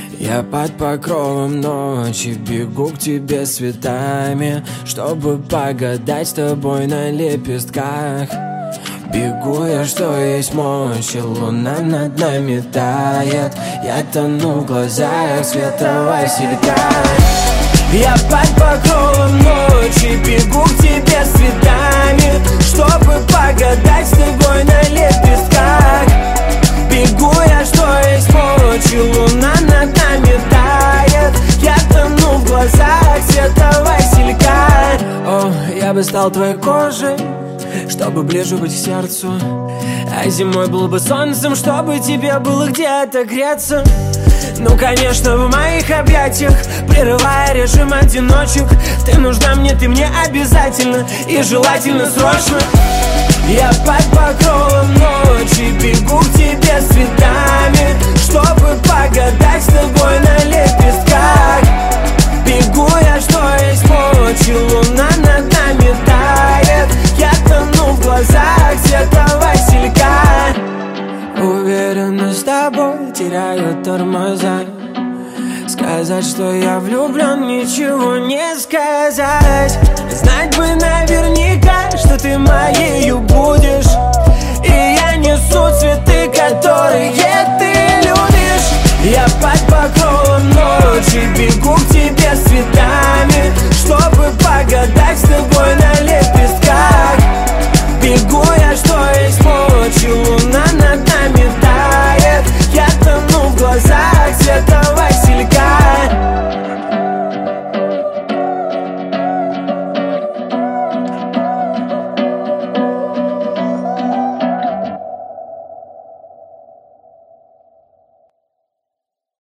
Я под покровом ночи бегу к тебе с цветами, чтобы погадать с тобой на лепестках. Бегу я, что есть мочи, луна над нами тает. Я тону в глазах света василька. Я под покровом ночи бегу к тебе с цветами, чтобы погадать с тобой на лепестках. Бегу я, что есть мочи, луна над нами тает. Я тону в глазах света василька. О, я бы стал твоей кожей, чтобы ближе быть к сердцу, а зимой был бы солнцем, чтобы тебе было где-то греться. Ну, конечно, в моих объятиях, прерывая режим одиночек, ты нужна мне, ты мне обязательно и желательно срочно. Я под покровом ночи бегу к тебе с цветами, чтобы погадать с тобой на лепестках. Бегу я, что есть мочи, луна над нами тает. Я тону в глазах цвета василька. Уверенно с тобой теряю тормоза. Сказать, что я влюблен, ничего не сказать. Знать бы наверняка, что ты моею будешь, и я несу цветы, которые ты любишь. Я под покровом ночи бегу к тебе с цветами, чтобы погадать с